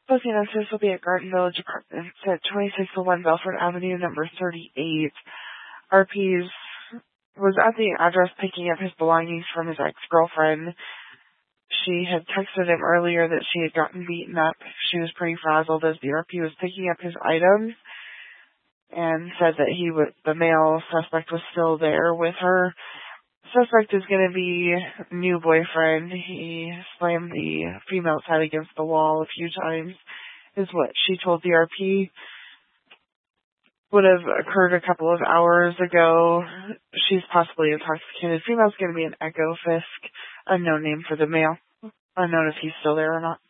Posting notice will be at Garden Village Apartments at 2601 Belford Avenue, number 38. RP's was at the address picking up his belongings from his ex-girlfriend. She had texted him earlier that she had gotten beaten up. She was pretty frazzled as the RP was picking up his items and said that the male suspect was still there with her. Suspect is going to be new boyfriend. He slammed the female's head against the wall a few times, is what she told the RP. Would have occurred a couple of hours ago. She's possibly intoxicated. Female's going to be an Echo Fisk, unknown name for the male. Unknown if he's still there or not.